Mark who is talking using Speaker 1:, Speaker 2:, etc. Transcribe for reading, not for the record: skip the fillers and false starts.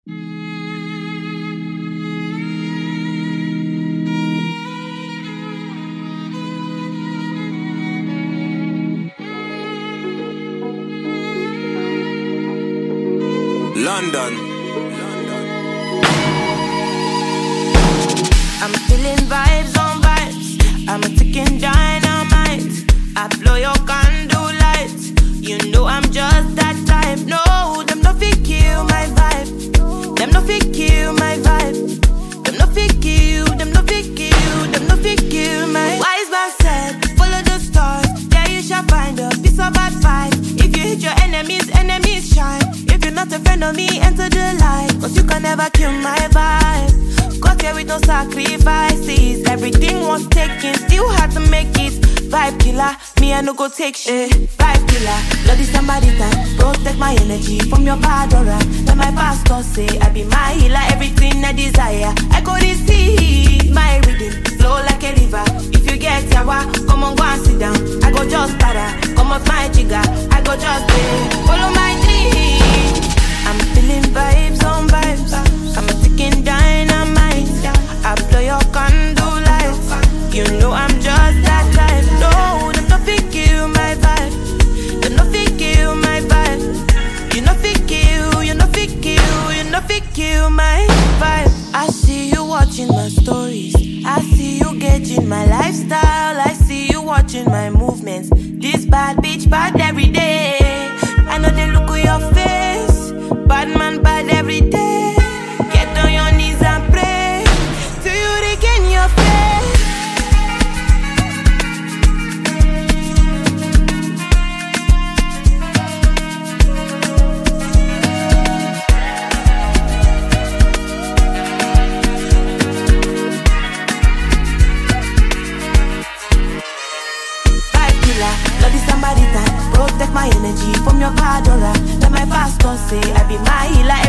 Speaker 1: London.
Speaker 2: I'm feeling vibes on vibes. I'm a ticking dynamite. I blow your candle lights. You know I'm just that type. No, them no fit kill my vibe. Them no fit kill my vibe. Them no fit kill. Them no fit kill. Them no fit kill my. Wise man said, follow the stars. There you shall find a piece of advice. If you hit your enemies, enemies shine. If you're not a friend of me, enter the light. Cause you can never kill my vibe. Got here with no sacrifices. Everything was taken, still had to make it. Vibe killer, me I no go take shit. Vibe killer, bloody somebody time. Protect my energy from your bad aura. Let my pastor say I be my healer. Everything I desire, I go receive. My rhythm flow like a river. If you get yawa, come on go and sit down. I go just para, come off my jigger. I go just follow my dream. I'm feeling vibes on vibes. I'm a ticking dynamite. I blow your candle lights. You know I'm just that type. No, them no fit kill my vibe. Them no fit kill my vibe. You no fit kill, you no fit kill, you no fit kill my vibe. I see you watching my stories. I see you gauging my lifestyle. I see you watching my movements. This bad bitch bad every day. I know they look at your face. Bad man bad every day. Get on your knees and pray till you regain your faith. Vibe killer, bloody somebody time. Protect my energy from your bad aura. Let my pastor say I be my healer.